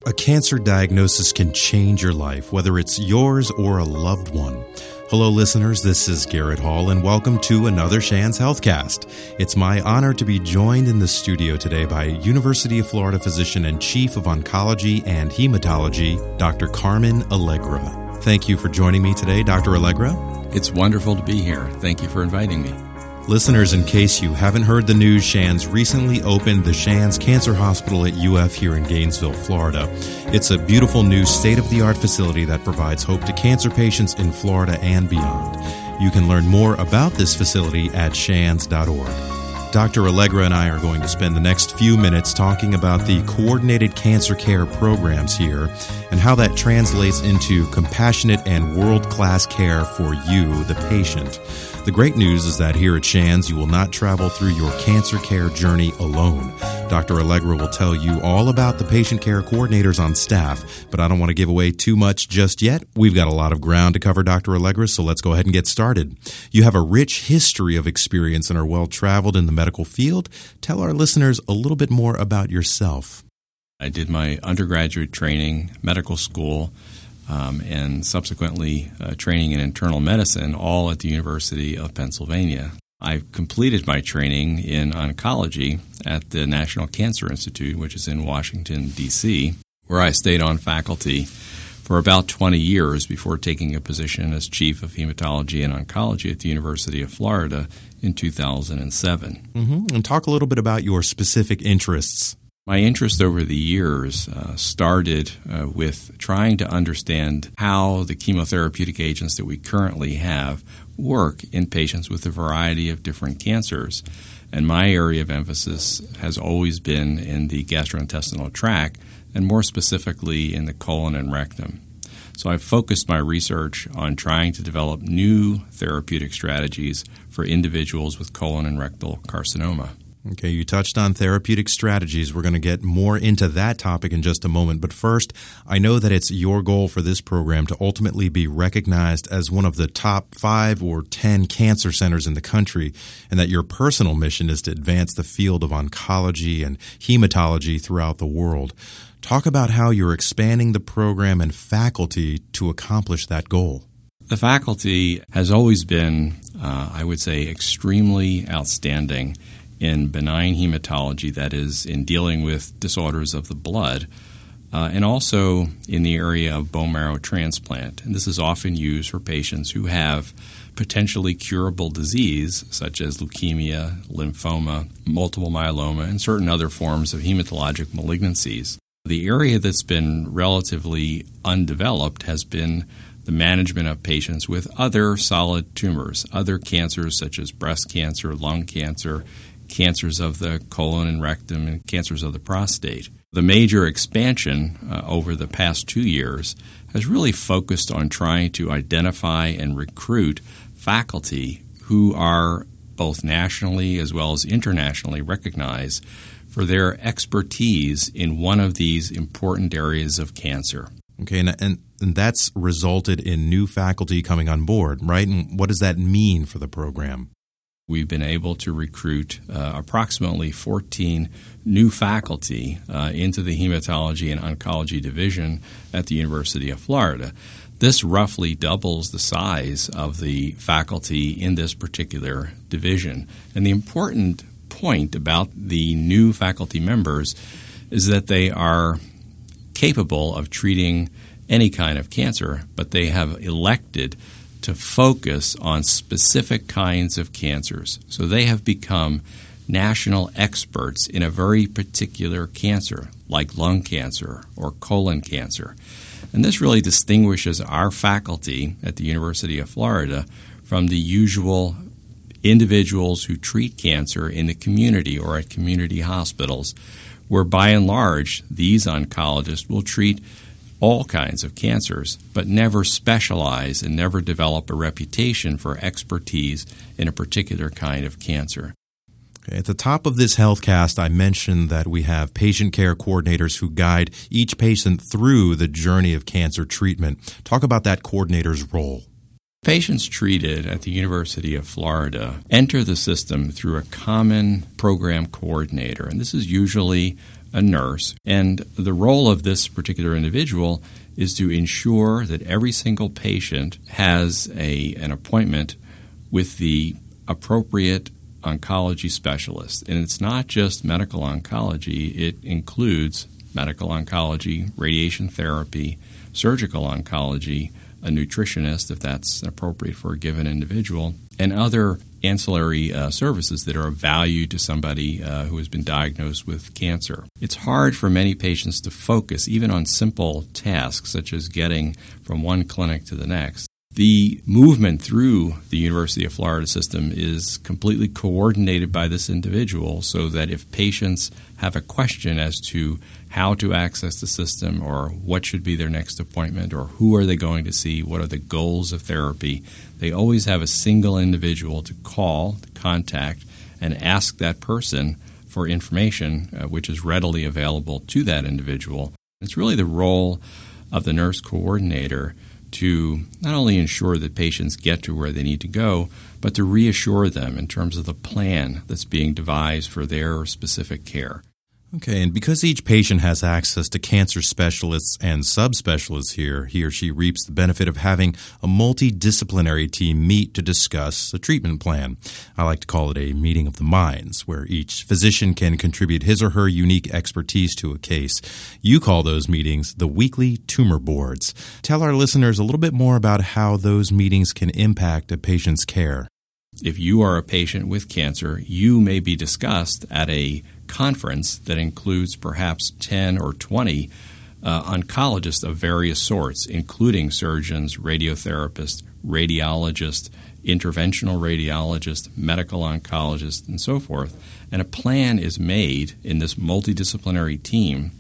A cancer diagnosis can change your life, whether it's yours or a loved one. Hello, listeners. This is Garrett Hall, and welcome to another Shands Healthcast. It's my honor to be joined in the studio today by University of Florida physician and chief of oncology and hematology, Dr. Carmen Allegra. Thank you for joining me today, Dr. Allegra. It's wonderful to be here. Thank you for inviting me. Listeners, in case you haven't heard the news, Shands recently opened the Shands Cancer Hospital at UF here in Gainesville, Florida. It's a beautiful new state-of-the-art facility that provides hope to cancer patients in Florida and beyond. You can learn more about this facility at shands.org. Dr. Allegra and I are going to spend the next few minutes talking about the coordinated cancer care programs here and how that translates into compassionate and world-class care for you, the patient. The great news is that here at Shands, you will not travel through your cancer care journey alone. Dr. Allegra will tell you all about the patient care coordinators on staff, but I don't want to give away too much just yet. We've got a lot of ground to cover, Dr. Allegra, so let's go ahead and get started. You have a rich history of experience and are well-traveled in the medical field. Tell our listeners a little bit more about yourself. I did my undergraduate training, medical school, and subsequently training in internal medicine, all at the University of Pennsylvania. I completed my training in oncology at the National Cancer Institute, which is in Washington, D.C., where I stayed on faculty for about 20 years before taking a position as chief of hematology and oncology at the University of Florida in 2007. And talk a little bit about your specific interests. My interest over the years started with trying to understand how the chemotherapeutic agents that we currently have work in patients with a variety of different cancers. And my area of emphasis has always been in the gastrointestinal tract, and more specifically in the colon and rectum. So I've focused my research on trying to develop new therapeutic strategies for individuals with colon and rectal carcinoma. Okay, you touched on therapeutic strategies. We're going to get more into that topic in just a moment. But first, I know that it's your goal for this program to ultimately be recognized as one of the top 5 or 10 cancer centers in the country, and that your personal mission is to advance the field of oncology and hematology throughout the world. Talk about how you're expanding the program and faculty to accomplish that goal. The faculty has always been, I would say, extremely outstanding in benign hematology, that is, in dealing with disorders of the blood, and also in the area of bone marrow transplant. And this is often used for patients who have potentially curable disease, such as leukemia, lymphoma, multiple myeloma, and certain other forms of hematologic malignancies. The area that's been relatively undeveloped has been the management of patients with other solid tumors, other cancers such as breast cancer, lung cancer, cancers of the colon and rectum, and cancers of the prostate. The major expansion over the past 2 years has really focused on trying to identify and recruit faculty who are both nationally as well as internationally recognized for their expertise in one of these important areas of cancer. Okay, and that's resulted in new faculty coming on board, right? And what does that mean for the program? We've been able to recruit approximately 14 new faculty into the hematology and oncology division at the University of Florida. This roughly doubles the size of the faculty in this particular division. And the important point about the new faculty members is that they are capable of treating any kind of cancer, but they have elected to focus on specific kinds of cancers. So they have become national experts in a very particular cancer, like lung cancer or colon cancer. And this really distinguishes our faculty at the University of Florida from the usual individuals who treat cancer in the community or at community hospitals, where by and large these oncologists will treat all kinds of cancers, but never specialize and never develop a reputation for expertise in a particular kind of cancer. Okay, at the top of this HealthCast, I mentioned that we have patient care coordinators who guide each patient through the journey of cancer treatment. Talk about that coordinator's role. Patients treated at the University of Florida enter the system through a common program coordinator, and this is usually a nurse, and the role of this particular individual is to ensure that every single patient has an appointment with the appropriate oncology specialist. And it's not just medical oncology, it includes medical oncology, radiation therapy, surgical oncology, a nutritionist, if that's appropriate for a given individual, and other ancillary services that are of value to somebody who has been diagnosed with cancer. It's hard for many patients to focus even on simple tasks such as getting from one clinic to the next. The movement through the University of Florida system is completely coordinated by this individual so that if patients have a question as to how to access the system or what should be their next appointment or who are they going to see, what are the goals of therapy, they always have a single individual to call, to contact, and ask that person for information which is readily available to that individual. It's really the role of the nurse coordinator to not only ensure that patients get to where they need to go, but to reassure them in terms of the plan that's being devised for their specific care. Okay, and because each patient has access to cancer specialists and subspecialists here, he or she reaps the benefit of having a multidisciplinary team meet to discuss a treatment plan. I like to call it a meeting of the minds, where each physician can contribute his or her unique expertise to a case. You call those meetings the weekly tumor boards. Tell our listeners a little bit more about how those meetings can impact a patient's care. If you are a patient with cancer, you may be discussed at a conference that includes perhaps 10 or 20 oncologists of various sorts, including surgeons, radiotherapists, radiologists, interventional radiologists, medical oncologists, and so forth. And a plan is made in this multidisciplinary team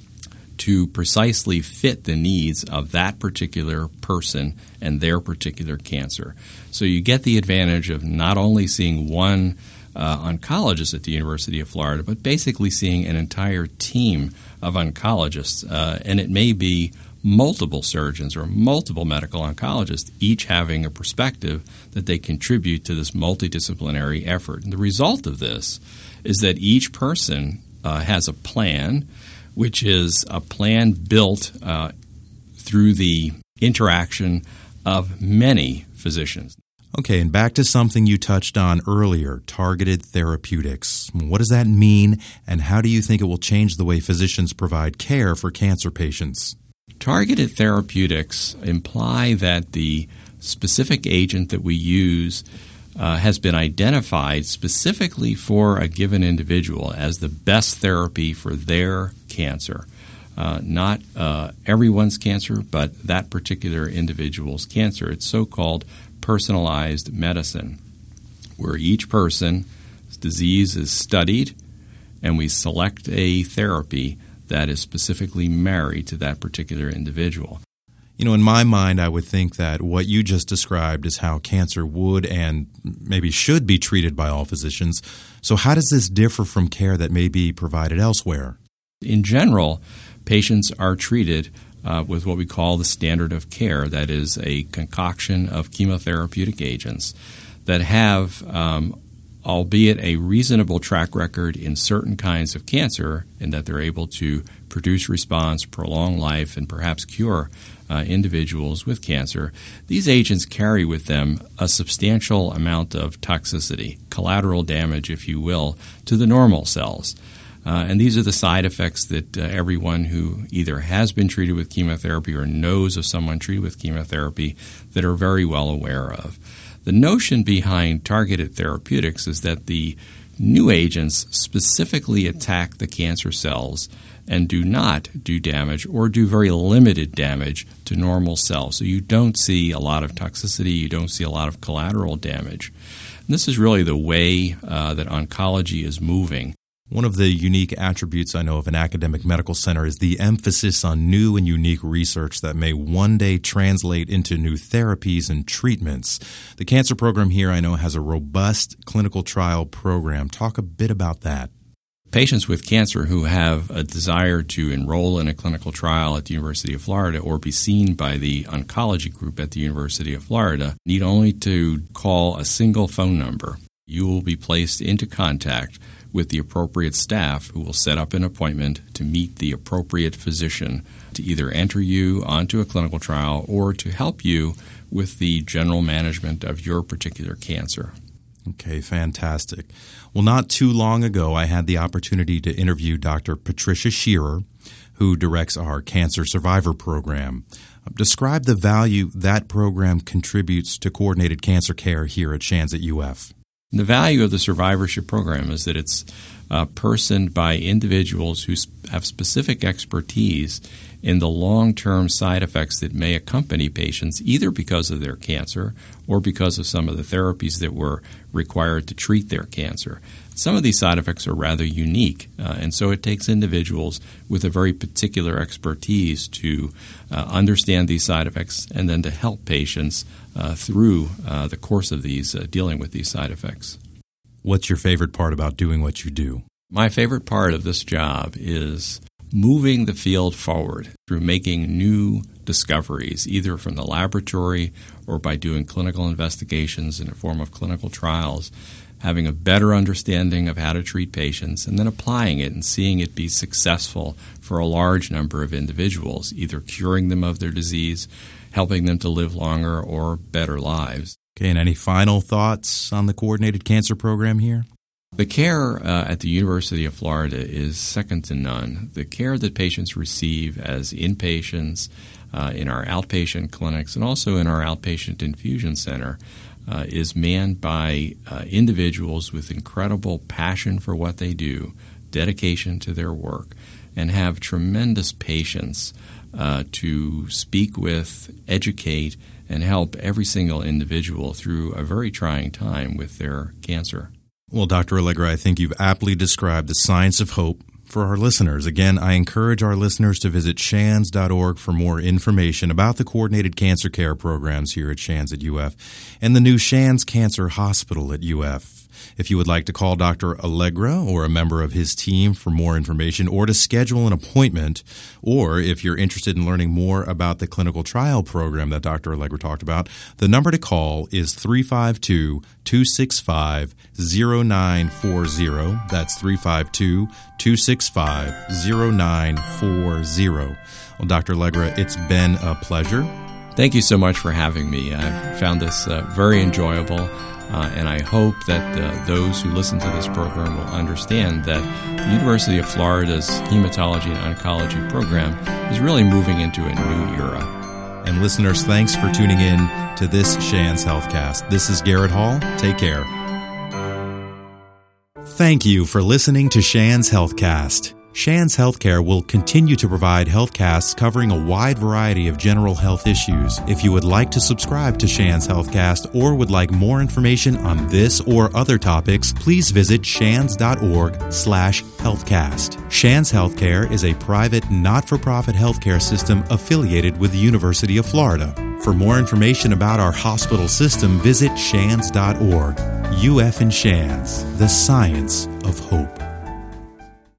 to precisely fit the needs of that particular person and their particular cancer. So you get the advantage of not only seeing one oncologist at the University of Florida, but basically seeing an entire team of oncologists. And it may be multiple surgeons or multiple medical oncologists, each having a perspective that they contribute to this multidisciplinary effort. And the result of this is that each person has a plan, which is a plan built through the interaction of many physicians. Okay, and back to something you touched on earlier, targeted therapeutics. What does that mean, and how do you think it will change the way physicians provide care for cancer patients? Targeted therapeutics imply that the specific agent that we use has been identified specifically for a given individual as the best therapy for their cancer. Not everyone's cancer, but that particular individual's cancer. It's so-called personalized medicine, where each person's disease is studied and we select a therapy that is specifically married to that particular individual. You know, in my mind, I would think that what you just described is how cancer would and maybe should be treated by all physicians. So how does this differ from care that may be provided elsewhere? In general, patients are treated with what we call the standard of care. That is a concoction of chemotherapeutic agents that have, albeit a reasonable track record in certain kinds of cancer, in that they're able to produce response, prolong life, and perhaps cure individuals with cancer. These agents carry with them a substantial amount of toxicity, collateral damage, if you will, to the normal cells. And these are the side effects that everyone who either has been treated with chemotherapy or knows of someone treated with chemotherapy that are very well aware of. The notion behind targeted therapeutics is that the new agents specifically attack the cancer cells and do not do damage or do very limited damage to normal cells. So you don't see a lot of toxicity, you don't see a lot of collateral damage. And this is really the way that oncology is moving. One of the unique attributes I know of an academic medical center is the emphasis on new and unique research that may one day translate into new therapies and treatments. The cancer program here, I know, has a robust clinical trial program. Talk a bit about that. Patients with cancer who have a desire to enroll in a clinical trial at the University of Florida or be seen by the oncology group at the University of Florida need only to call a single phone number. You will be placed into contact with the appropriate staff who will set up an appointment to meet the appropriate physician to either enter you onto a clinical trial or to help you with the general management of your particular cancer. Okay, fantastic. Well, not too long ago, I had the opportunity to interview Dr. Patricia Shearer, who directs our Cancer Survivor Program. Describe the value that program contributes to coordinated cancer care here at Shands at UF. The value of the survivorship program is that it's personed by individuals who have specific expertise in the long-term side effects that may accompany patients, either because of their cancer or because of some of the therapies that were required to treat their cancer. Some of these side effects are rather unique, and so it takes individuals with a very particular expertise to understand these side effects and then to help patients through the course of these, dealing with these side effects. What's your favorite part about doing what you do? My favorite part of this job is moving the field forward through making new discoveries, either from the laboratory or by doing clinical investigations in the form of clinical trials, having a better understanding of how to treat patients, and then applying it and seeing it be successful for a large number of individuals, either curing them of their disease, helping them to live longer or better lives. Okay, and any final thoughts on the coordinated cancer program here? The care at the University of Florida is second to none. The care that patients receive as inpatients in our outpatient clinics and also in our outpatient infusion center is manned by individuals with incredible passion for what they do, dedication to their work, and have tremendous patience to speak with, educate, and help every single individual through a very trying time with their cancer. Well, Dr. Allegra, I think you've aptly described the science of hope for our listeners. Again, I encourage our listeners to visit shands.org for more information about the coordinated cancer care programs here at Shands at UF and the new Shands Cancer Hospital at UF. If you would like to call Dr. Allegra or a member of his team for more information or to schedule an appointment, or if you're interested in learning more about the clinical trial program that Dr. Allegra talked about, the number to call is 352-265-0940. That's 352-265-0940. Well, Dr. Allegra, it's been a pleasure. Thank you so much for having me. I've found this very enjoyable. And I hope that those who listen to this program will understand that the University of Florida's Hematology and Oncology program is really moving into a new era. And listeners, thanks for tuning in to this Shands Healthcast. This is Garrett Hall. Take care. Thank you for listening to Shands Healthcast. Shands Healthcare will continue to provide healthcasts covering a wide variety of general health issues. If you would like to subscribe to Shands Healthcast or would like more information on this or other topics, please visit shands.org/healthcast. Shands Healthcare is a private, not-for-profit healthcare system affiliated with the University of Florida. For more information about our hospital system, visit shands.org. UF and Shands, the science of hope.